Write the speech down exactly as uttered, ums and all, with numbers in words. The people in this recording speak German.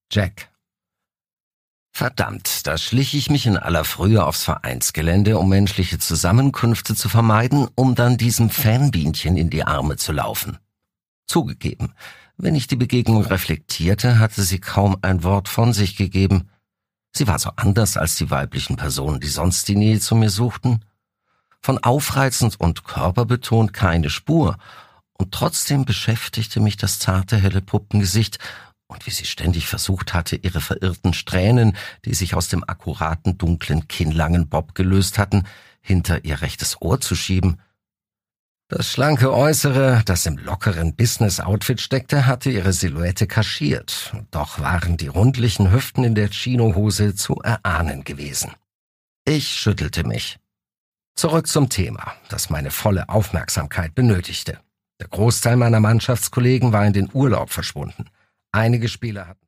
Jack. Verdammt, da schlich ich mich in aller Frühe aufs Vereinsgelände, um menschliche Zusammenkünfte zu vermeiden, um dann diesem Fanbienchen in die Arme zu laufen. Zugegeben, wenn ich die Begegnung reflektierte, hatte sie kaum ein Wort von sich gegeben. Sie war so anders als die weiblichen Personen, die sonst die Nähe zu mir suchten. Von aufreizend und körperbetont keine Spur, und trotzdem beschäftigte mich das zarte, helle Puppengesicht und wie sie ständig versucht hatte, ihre verirrten Strähnen, die sich aus dem akkuraten, dunklen, kinnlangen Bob gelöst hatten, hinter ihr rechtes Ohr zu schieben. Das schlanke Äußere, das im lockeren Business-Outfit steckte, hatte ihre Silhouette kaschiert, doch waren die rundlichen Hüften in der Chinohose zu erahnen gewesen. Ich schüttelte mich. Zurück zum Thema, das meine volle Aufmerksamkeit benötigte. Der Großteil meiner Mannschaftskollegen war in den Urlaub verschwunden. Einige Spieler hatten